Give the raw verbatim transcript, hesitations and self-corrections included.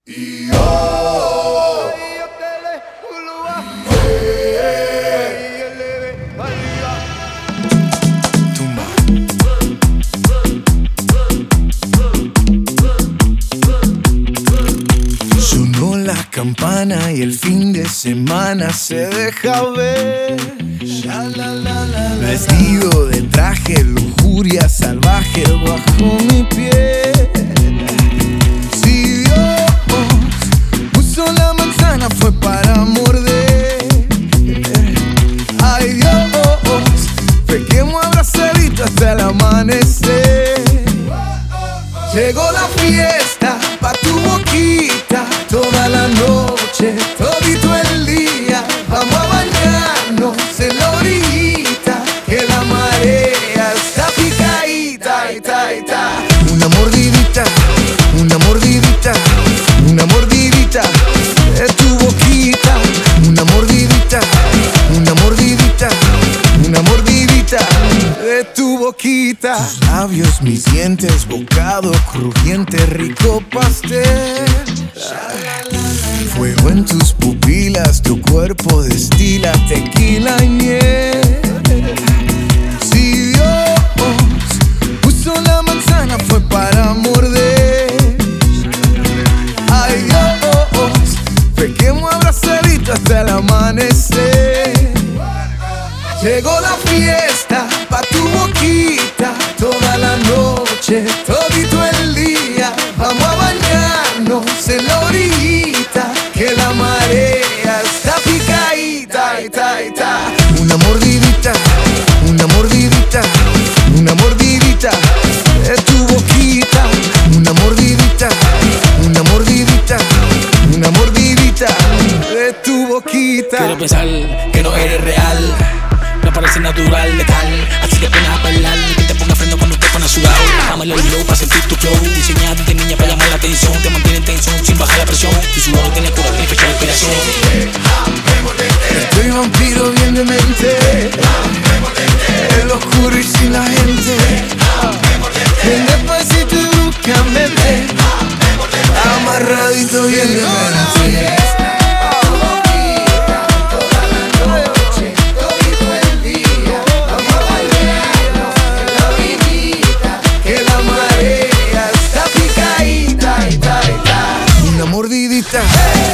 Sonó la campana y el fin de semana se deja ver. Vestido de traje, lujuria salvaje bajo mi piel. Si Dios puso la manzana fue para morder. Ay Dios, pequemos abrazaditos hasta el amanecer. Llegó la fiesta pa' tu boquita, toda la noche, todito el día. Vamos a bañarnos en la orillita, que la marea está picadita, ita, ita. Una mordidita, una mordidita, una mordidita de tu boquita. Una mordidita, una mordidita, una mordidita de tu boquita. Tus labios, mis dientes, bocado crujiente, rico pastel. Fuego en tus pupilas, tu cuerpo destila tequila y miel. Si Dios puso la manzana fue para morder. Ay Dios, pequemos abrazaditos hasta el amanecer. Llegó la fiesta pa' tu boquita, toda la noche, todito el día. Vamos a bañarnos en la orillita, que la marea está picadita, ita, ita. Una mordidita, una mordidita, una mordidita de tu boquita. Una mordidita, una mordidita, una mordidita de tu boquita. Quiero pensar que no eres real, no parece natural, letal. Así que pones a bailar, que te ponga freno cuando te pones sudado. Bájame el low para sentir tu flow, diseñado de niña para llamar la atención. Te mantiene en tensión sin bajar la presión. Tu sudor tiene cura, tiene fecha de inspiración. Estoy vampiro bien de mente, el oscuro y sin la gente. Ven despacito y búscame, amarradito bien de mente. Una mordidita.